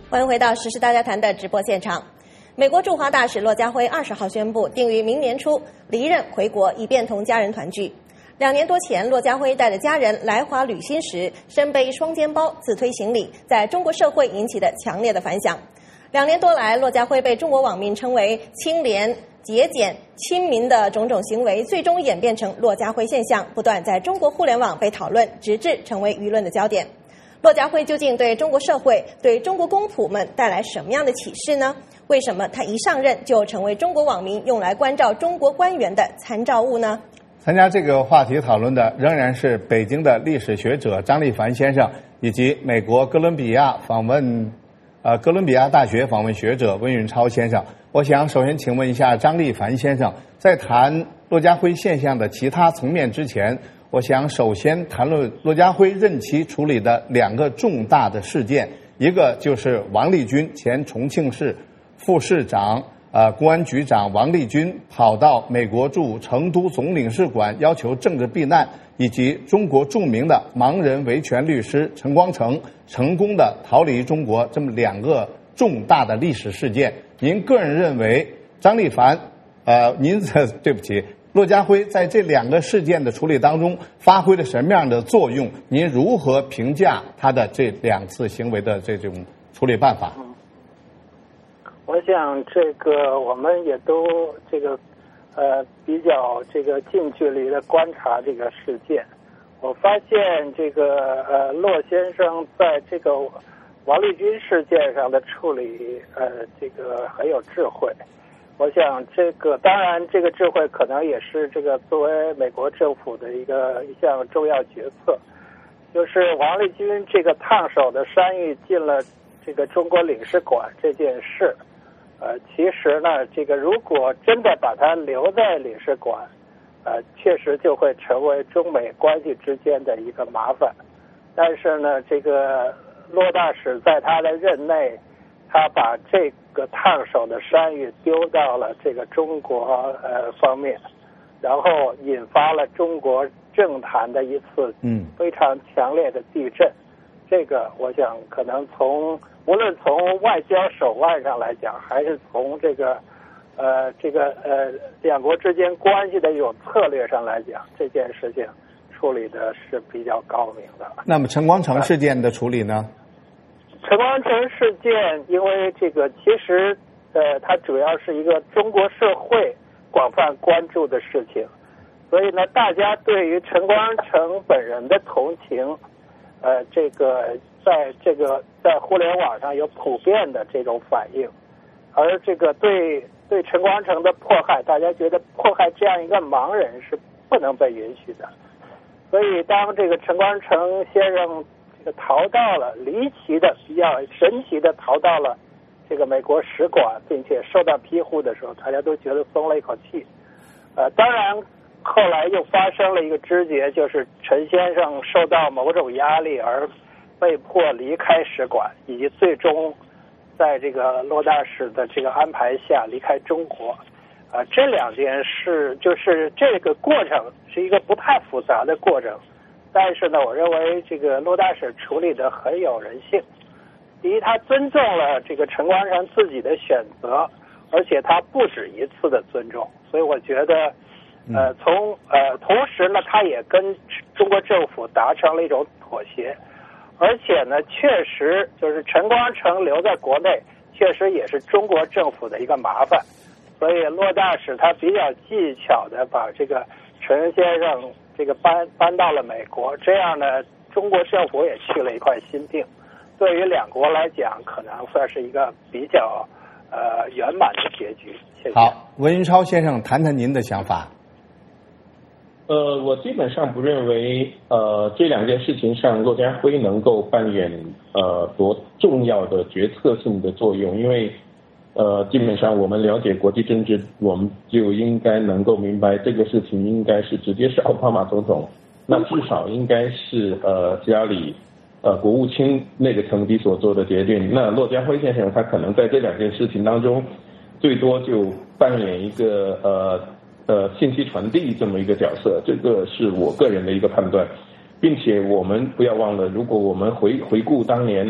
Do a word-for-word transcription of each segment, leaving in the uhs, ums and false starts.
欢迎回到时事大家谈的直播现场。美国驻华大使骆家辉二十号宣布，定于明年初离任回国，以便同家人团聚。两年多前，骆家辉带着家人来华旅行时，身背双肩包自推行李，在中国社会引起的强烈的反响。两年多来，骆家辉被中国网民称为清廉、节俭、亲民的种种行为，最终演变成骆家辉现象，不断在中国互联网被讨论，直至成为舆论的焦点。骆家辉究竟对中国社会、对中国公仆们带来什么样的启示呢？为什么他一上任就成为中国网民用来关照中国官员的参照物呢？ 参加这个话题讨论的仍然是北京的历史学者张立凡先生，以及美国哥伦比亚访问呃哥伦比亚大学访问学者温云超先生。我想首先请问一下张立凡先生，在谈骆家辉现象的其他层面之前，我想首先谈论骆家辉任期处理的两个重大的事件，一个就是王立军前重庆市副市长、呃公安局长王立军跑到美国驻成都总领事馆要求政治避难，以及中国著名的盲人维权律师陈光诚成功的逃离中国，这么两个重大的历史事件，您个人认为张立凡，呃，您对不起。骆家辉在这两个事件的处理当中发挥了什么样的作用？您如何评价他的这两次行为的这种处理办法？ 嗯，我想这个我们也都这个呃比较这个近距离的观察这个事件。我发现这个呃骆先生在这个王立军事件上的处理呃这个很有智慧。我想这个当然这个智慧可能也是这个作为美国政府的一个一项重要决策，就是王立军这个烫手的山芋进了这个中国领事馆这件事，呃，其实呢，这个如果真的把他留在领事馆，呃，确实就会成为中美关系之间的一个麻烦。但是呢，这个骆大使在他的任内，他把这个烫手的山芋丢到了这个中国呃方面，然后引发了中国政坛的一次嗯非常强烈的地震。嗯、这个我想可能从无论从外交手腕上来讲，还是从这个呃这个呃两国之间关系的一种策略上来讲，这件事情处理的是比较高明的。 那么陈光诚事件的处理呢？ 陈光诚事件，因为这个其实，呃，它主要是一个中国社会广泛关注的事情，所以呢，大家对于陈光诚本人的同情，呃，这个在这个在互联网上有普遍的这种反应，而这个对对陈光诚的迫害，大家觉得迫害这样一个盲人是不能被允许的，所以当这个陈光诚先生逃到了离奇的比较神奇的逃到了这个美国使馆，并且受到庇护的时候，大家都觉得松了一口气。呃，当然后来又发生了一个枝节，就是陈先生受到某种压力而被迫离开使馆，以及最终在这个骆大使的这个安排下离开中国。呃，这两件事就是这个过程是一个不太复杂的过程。但是呢，我认为这个骆大使处理的很有人性。第一，他尊重了这个陈光诚自己的选择，而且他不止一次的尊重。所以我觉得，呃，从呃，同时呢，他也跟中国政府达成了一种妥协，而且呢，确实就是陈光诚留在国内，确实也是中国政府的一个麻烦。所以骆大使他比较技巧的把这个陈先生这个搬搬到了美国，这样呢，中国政府也去了一块心病。对于两国来讲，可能算是一个比较呃圆满的结局。谢谢。 好，文云超先生，谈谈您的想法。 呃，我基本上不认为呃这两件事情上骆家辉能够扮演呃多重要的决策性的作用，因为呃，基本上我们了解国际政治，我们就应该能够明白这个事情应该是直接是奥巴马总统，那至少应该是呃希拉里呃国务卿那个层级所做的决定。那骆家辉先生他可能在这两件事情当中，最多就扮演一个呃呃信息传递这么一个角色，这个是我个人的一个判断，并且我们不要忘了，如果我们回回顾当年。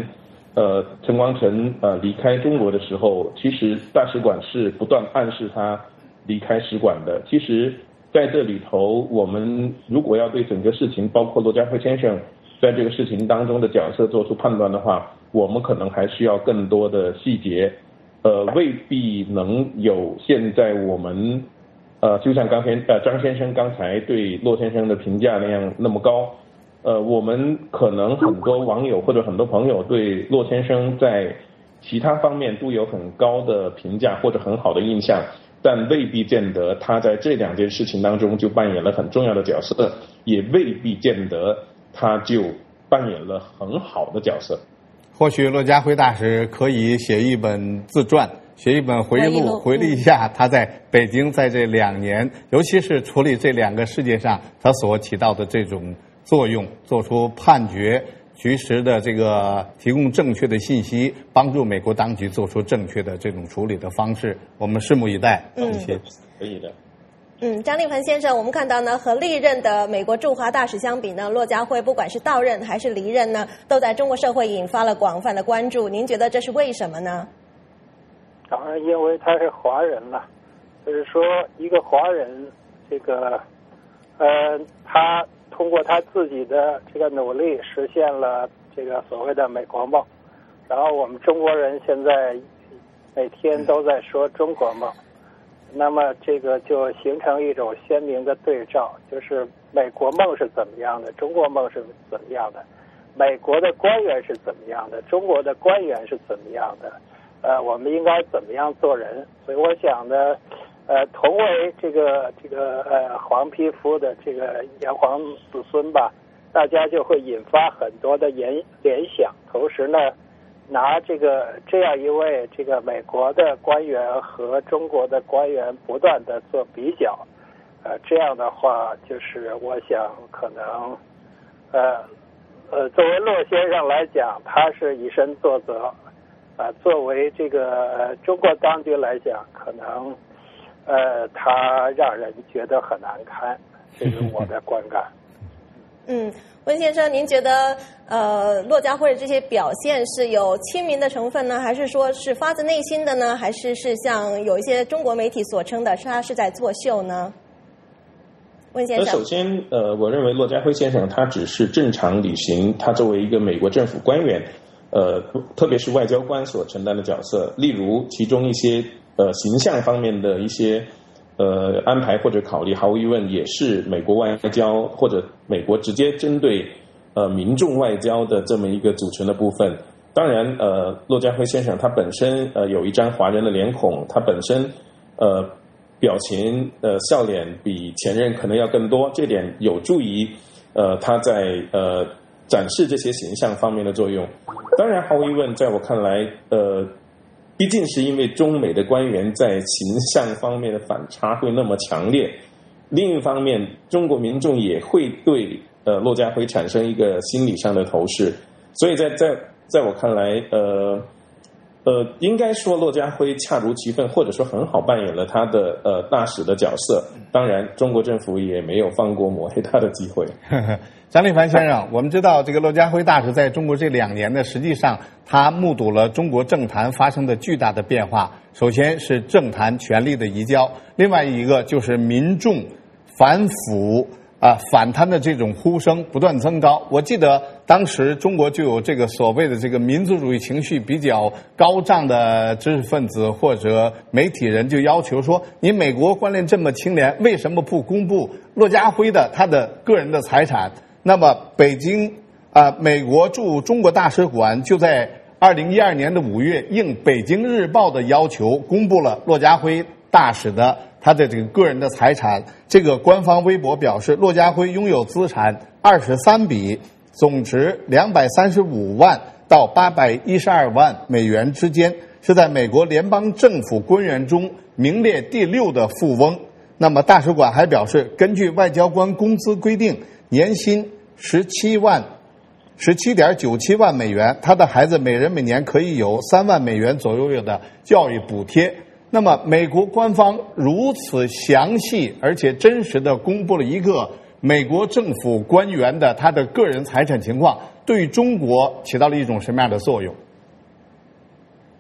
呃陈光诚呃离开中国的时候，其实大使馆是不断暗示他离开使馆的。其实在这里头，我们如果要对整个事情，包括骆家辉先生在这个事情当中的角色做出判断的话，我们可能还需要更多的细节，呃，未必能有现在我们，呃，就像刚才呃张先生刚才对骆先生的评价那样那么高，呃，我们可能很多网友或者很多朋友对骆先生在其他方面都有很高的评价或者很好的印象，但未必见得他在这两件事情当中就扮演了很重要的角色，也未必见得他就扮演了很好的角色。 或许骆家辉大使可以写一本自传，写一本回忆录，回忆一下他在北京在这两年，尤其是处理这两个事件上他所起到的这种作用，做出判决，及时的这个提供正确的信息，帮助美国当局做出正确的这种处理的方式，我们拭目以待。 嗯， 谢谢。 可以的。 嗯，张立凡先生，我们看到呢，和历任的美国驻华大使相比呢，骆家辉不管是到任还是离任呢，都在中国社会引发了广泛的关注。您觉得这是为什么呢？ 当然，因为他是华人了，就是说一个华人，这个，呃，他通过他自己的这个努力，实现了这个所谓的美国梦。然后我们中国人现在每天都在说中国梦。那么这个就形成一种鲜明的对照，就是美国梦是怎么样的，中国梦是怎么样的，美国的官员是怎么样的，中国的官员是怎么样的，呃，我们应该怎么样做人？所以我想呢，呃，同为这个这个呃黄皮肤的这个炎黄子孙吧，大家就会引发很多的联联想，同时呢，拿这个这样一位这个美国的官员和中国的官员不断的做比较，呃，这样的话就是我想可能，呃呃，作为骆先生来讲，他是以身作则，啊、呃，作为这个、呃、中国当局来讲，可能，呃，他让人觉得很难堪，这是我的观感。 嗯，温先生，您觉得呃骆家辉的这些表现是有亲民的成分呢，还是说是发自内心的呢，还是是像有一些中国媒体所称的，是他是在作秀呢？温先生， 首先，呃，我认为骆家辉先生他只是正常履行他作为一个美国政府官员，呃，特别是外交官所承担的角色，例如其中一些呃形象方面的一些。呃，安排或者考虑，毫无疑问也是美国外交或者美国直接针对呃民众外交的这么一个组成的部分。当然，呃，骆家辉先生他本身呃有一张华人的脸孔，他本身呃表情呃笑脸比前任可能要更多，这点有助于呃他在呃展示这些形象方面的作用。当然，毫无疑问，在我看来，呃。毕竟是因为中美的官员在形象方面的反差会那么强烈，另一方面，中国民众也会对呃骆家辉产生一个心理上的投射，所以在在在我看来，呃呃，应该说骆家辉恰如其分，或者说很好扮演了他的呃大使的角色。当然，中国政府也没有放过抹黑他的机会。 张立凡先生，我们知道这个骆家辉大使在中国这两年呢，实际上他目睹了中国政坛发生的巨大的变化。首先是政坛权力的移交，另外一个就是民众反腐啊、反贪的这种呼声不断增高。我记得当时中国就有这个所谓的这个民族主义情绪比较高涨的知识分子或者媒体人就要求说，你美国官吏这么清廉，为什么不公布骆家辉的他的个人的财产？那么北京啊、呃，美国驻中国大使馆就在二零一二年的五月，应北京日报的要求，公布了骆家辉大使的他的这个个人的财产。这个官方微博表示，骆家辉拥有资产二十三笔，总值两百三十五万到八百一十二万美元之间，是在美国联邦政府官员中名列第六的富翁。那么大使馆还表示，根据外交官工资规定，年薪十七万十七点九七万美元，他的孩子每人每年可以有三万美元左右的教育补贴。那么美国官方如此详细而且真实的公布了一个美国政府官员的他的个人财产情况，对于中国起到了一种什么样的作用？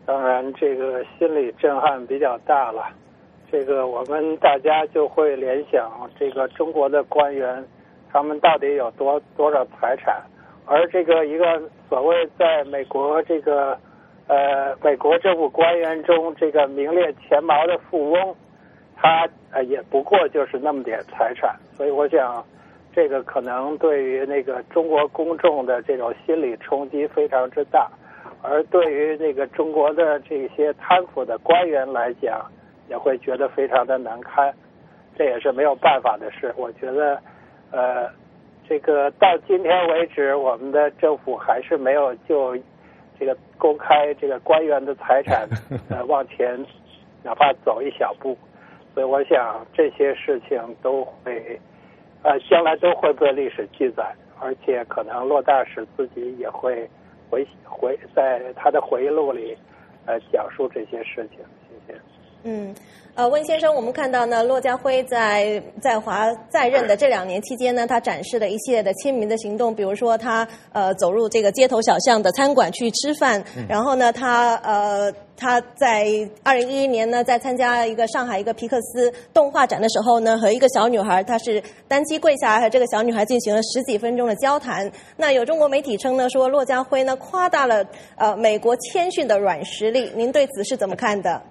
当然这个心理震撼比较大了。这个我们大家就会联想，这个中国的官员，他们到底有多多少财产？而这个一个所谓在美国这个呃美国政府官员中这个名列前茅的富翁，他呃也不过就是那么点财产。所以我想，这个可能对于那个中国公众的这种心理冲击非常之大，而对于那个中国的这些贪腐的官员来讲，也会觉得非常的难堪，这也是没有办法的事。我觉得，呃，这个到今天为止，我们的政府还是没有就这个公开这个官员的财产呃往前哪怕走一小步。所以我想这些事情都会呃将来都会被历史记载，而且可能骆大使自己也会回回在他的回忆录里呃讲述这些事情。谢谢。 嗯，呃，温先生，我们看到呢，骆家辉在在华在任的这两年期间呢，他展示了一系列的亲民的行动，比如说他呃走入这个街头小巷的餐馆去吃饭，嗯、然后呢，他呃他在二零一一年呢，在参加一个上海一个皮克斯动画展的时候呢，和一个小女孩，她是单膝跪下，和这个小女孩进行了十几分钟的交谈。那有中国媒体称呢，说骆家辉呢夸大了呃美国谦逊的软实力，您对此是怎么看的？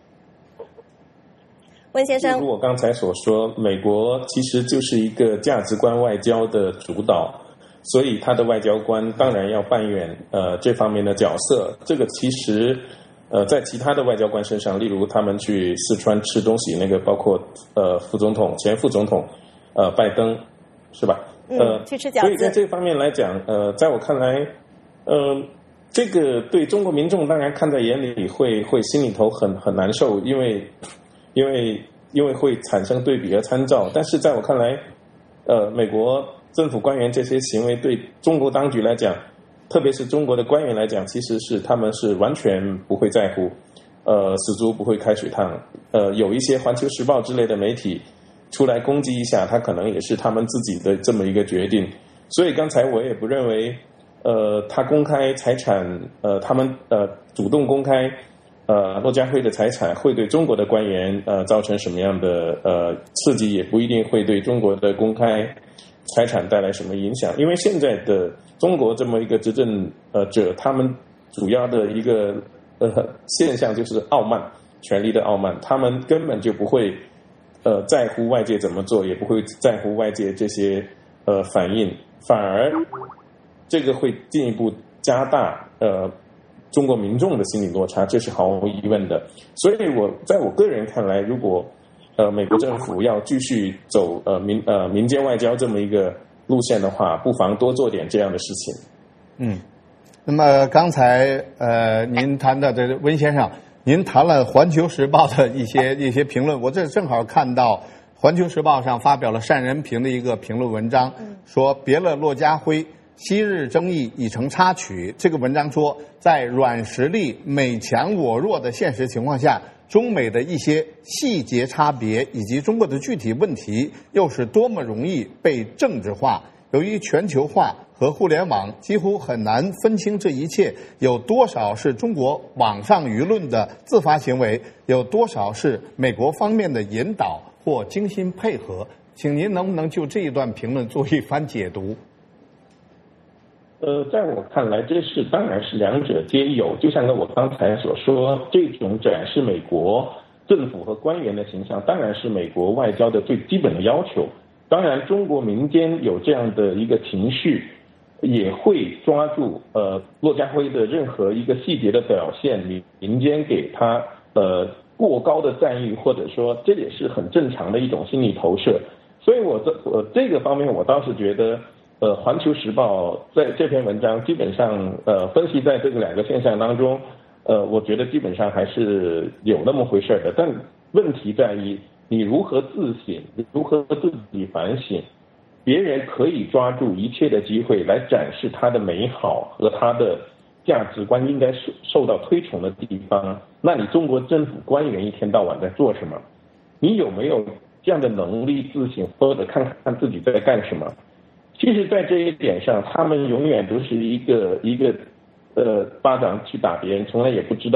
温先生， 如我刚才所说，美国其实就是一个价值观外交的主导，所以他的外交官当然要扮演呃这方面的角色。这个其实呃在其他的外交官身上，例如他们去四川吃东西，那个包括呃副总统、前副总统呃拜登，是吧？ 呃，嗯，去吃饺子。 所以在这方面来讲，呃，在我看来，呃，这个对中国民众当然看在眼里会会心里头很很难受，因为。因为因为会产生对比和参照，但是在我看来，呃，美国政府官员这些行为对中国当局来讲，特别是中国的官员来讲，其实是他们是完全不会在乎，呃，死猪不会开水烫。呃，有一些《环球时报》之类的媒体出来攻击一下，他可能也是他们自己的这么一个决定。所以刚才我也不认为，呃，他公开财产，呃，他们呃主动公开。呃，骆家辉的财产会对中国的官员呃造成什么样的呃刺激，也不一定会对中国的公开财产带来什么影响。因为现在的中国这么一个执政呃者，他们主要的一个呃现象就是傲慢，权力的傲慢，他们根本就不会呃在乎外界怎么做，也不会在乎外界这些呃反应，反而这个会进一步加大呃。中国民众的心理落差，这是毫无疑问的。所以我在我个人看来，如果呃美国政府要继续走呃民呃民间外交这么一个路线的话，不妨多做点这样的事情。 嗯，那么刚才呃您谈的这个温先生，您谈了《环球时报》的一些一些评论，我这正好看到《环球时报》上发表了单人平的一个评论文章，说别了骆家辉。昔日争议已成插曲。这个文章说，在软实力美强我弱的现实情况下，中美的一些细节差别以及中国的具体问题，又是多么容易被政治化。由于全球化和互联网，几乎很难分清这一切有多少是中国网上舆论的自发行为，有多少是美国方面的引导或精心配合。请您能不能就这一段评论做一番解读？ 呃，在我看来，这是当然是两者皆有。就像我刚才所说，这种展示美国政府和官员的形象，当然是美国外交的最基本的要求。当然，中国民间有这样的一个情绪，也会抓住呃骆家辉的任何一个细节的表现，民民间给他呃过高的赞誉，或者说这也是很正常的一种心理投射。所以我这我这个方面，我倒是觉得。呃，《环球时报》在这篇文章基本上呃分析在这个两个现象当中，呃，我觉得基本上还是有那么回事的。但问题在于你如何自省，如何自己反省。别人可以抓住一切的机会来展示他的美好和他的价值观应该受受到推崇的地方。那你中国政府官员一天到晚在做什么？你有没有这样的能力自省，或者看看自己在干什么？其实，在这一点上，他们永远都是一个一个呃巴掌去打别人，从来也不知道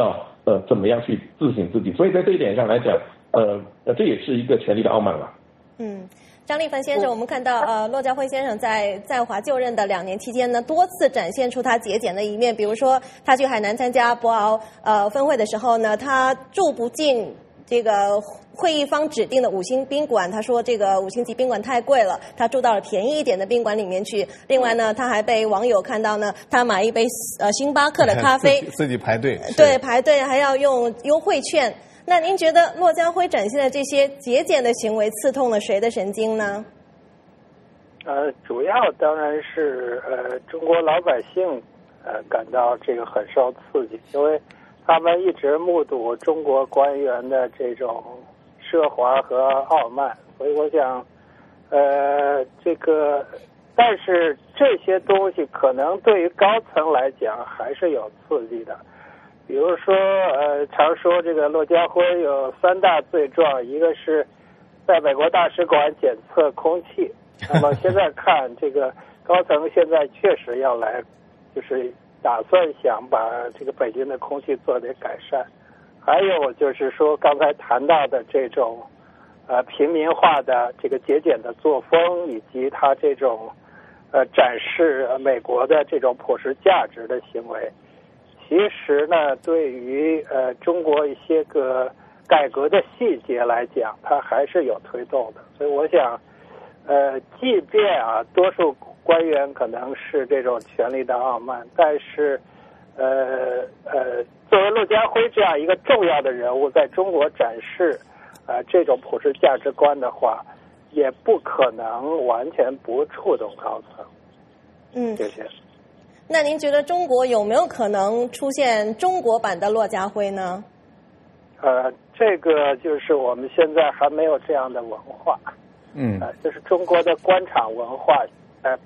呃怎么样去自省自己。所以在这一点上来讲，呃呃这也是一个权力的傲慢了。 嗯。张立凡先生，我们看到，呃，骆家辉先生在在华就任的两年期间呢，多次展现出他节俭的一面。比如说，他去海南参加博鳌呃峰会的时候呢，他住不进这个会议方指定的五星宾馆，他说这个五星级宾馆太贵了，他住到了便宜一点的宾馆里面去。另外呢，他还被网友看到呢，他买一杯呃星巴克的咖啡， 自己, 自己排队， 对，排队还要用优惠券。那您觉得骆家辉展现的这些节俭的行为刺痛了谁的神经呢？ 呃，主要当然是呃中国老百姓呃感到这个很受刺激，因为他们一直目睹中国官员的这种奢华和傲慢，所以我想，呃，这个，但是这些东西可能对于高层来讲还是有刺激的。比如说，呃，常说这个骆家辉有三大罪状，一个是在美国大使馆检测空气。那么现在看，这个高层现在确实要来，就是打算想把这个北京的空气做点改善。还有就是说，刚才谈到的这种，呃，平民化的这个节俭的作风，以及他这种，呃，展示美国的这种普世价值的行为。其实呢，对于呃中国一些个改革的细节来讲，它还是有推动的。所以我想，呃，即便啊，多数官员可能是这种权力的傲慢，但是，呃呃，作为骆家辉这样一个重要的人物，在中国展示呃这种普世价值观的话，也不可能完全不触动高层。 嗯， 谢谢。 那您觉得中国有没有可能出现中国版的骆家辉呢？ 呃，这个就是我们现在还没有这样的文化。 嗯， 呃，就是中国的官场文化。呃，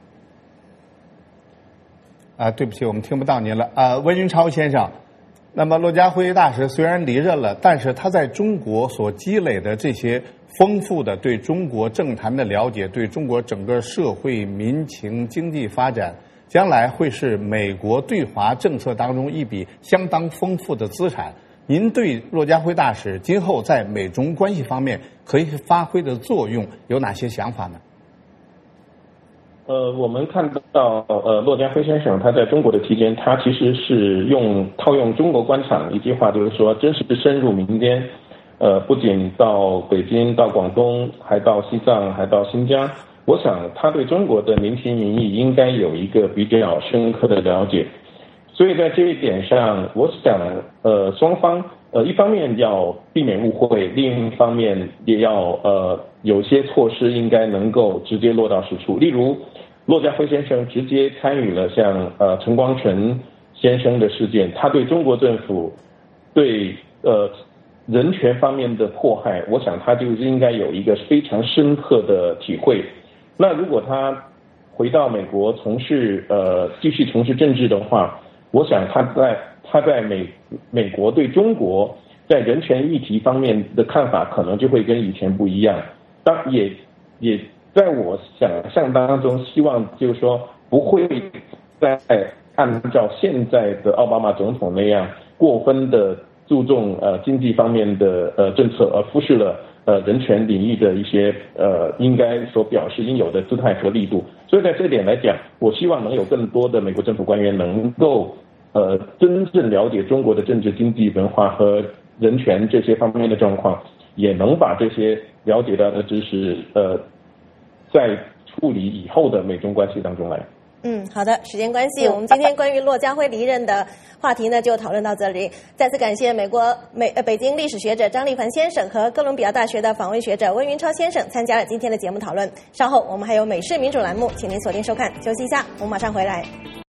啊，对不起，我们听不到您了。啊，温云超先生，那么骆家辉大使虽然离任了，但是他在中国所积累的这些丰富的对中国政坛的了解，对中国整个社会民情经济发展，将来会是美国对华政策当中一笔相当丰富的资产。您对骆家辉大使今后在美中关系方面可以发挥的作用有哪些想法呢？ 呃，我们看到，呃，骆家辉先生他在中国的期间，他其实是用套用中国官场一句话，就是说，真是深入民间。呃，不仅到北京、到广东，还到西藏，还到新疆。我想他对中国的民情民意应该有一个比较深刻的了解。所以在这一点上，我想，呃，双方呃一方面要避免误会，另一方面也要呃有些措施应该能够直接落到实处。例如，骆家辉先生直接参与了像呃陈光诚先生的事件，他对中国政府对呃人权方面的迫害，我想他就是应该有一个非常深刻的体会。那如果他回到美国从事呃继续从事政治的话，我想他在他在美美国对中国在人权议题方面的看法可能就会跟以前不一样。当也也在我想象当中，希望就是说不会再按照现在的奥巴马总统那样过分的注重呃经济方面的呃政策，而忽视了呃人权领域的一些呃应该所表示应有的姿态和力度。所以在这点来讲，我希望能有更多的美国政府官员能够呃真正了解中国的政治、经济、文化和人权这些方面的状况，也能把这些了解到的知识呃在处理以后的美中关系当中来。 嗯，好的，时间关系，我们今天关于骆家辉离任的话题呢，就讨论到这里。再次感谢美国美呃北京历史学者张立凡先生和哥伦比亚大学的访问学者温云超先生参加了今天的节目讨论。稍后我们还有美式民主栏目，请您锁定收看。休息一下，我们马上回来。